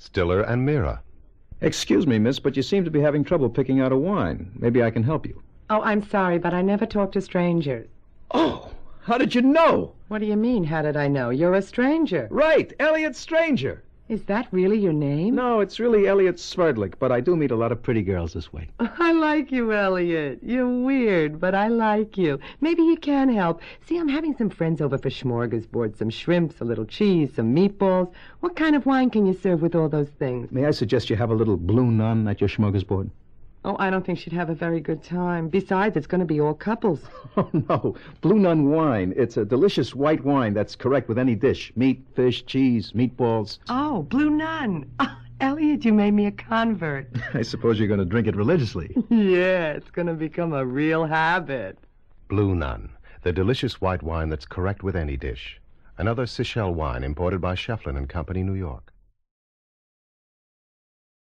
Stiller and Mira. Excuse me, miss, but you seem to be having trouble picking out a wine. Maybe I can help you. Oh, I'm sorry, but I never talk to strangers. Oh, how did you know? What do you mean, how did I know? You're a stranger. Right, Elliot Stranger. Is that really your name? No, it's really Elliot Sverdlik, but I do meet a lot of pretty girls this way. I like you, Elliot. You're weird, but I like you. Maybe you can help. See, I'm having some friends over for smorgasbord. Some shrimps, a little cheese, some meatballs. What kind of wine can you serve with all those things? May I suggest you have a little Blue Nun at your smorgasbord? Oh, I don't think she'd have a very good time. Besides, it's going to be all couples. Oh, no. Blue Nun wine. It's a delicious white wine that's correct with any dish. Meat, fish, cheese, meatballs. Oh, Blue Nun. Oh, Elliot, you made me a convert. I suppose you're going to drink it religiously. Yeah, it's going to become a real habit. Blue Nun, the delicious white wine that's correct with any dish. Another Seychelles wine imported by Shefflin and Company, New York.